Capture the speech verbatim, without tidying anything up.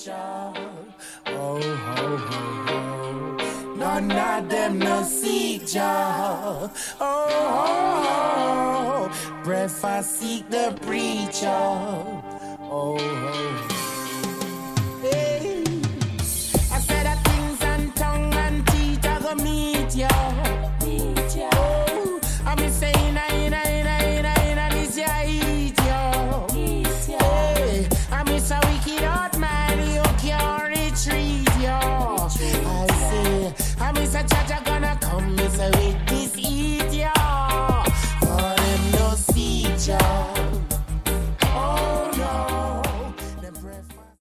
preacher. Oh, oh, oh, oh. None of them no seek Jah. Oh, oh, oh. Breakfast seek the preacher. Oh, oh. Hey. I said that things and tongue and teeth are gonna meet ya. Meet ya. Oh, I'm saying I in I in I in I in I this ya eat ya. Eat ya. Hey, I'm a wicked old man, you can't retreat ya. I say, I'm a judge gonna come, Mister Wicked.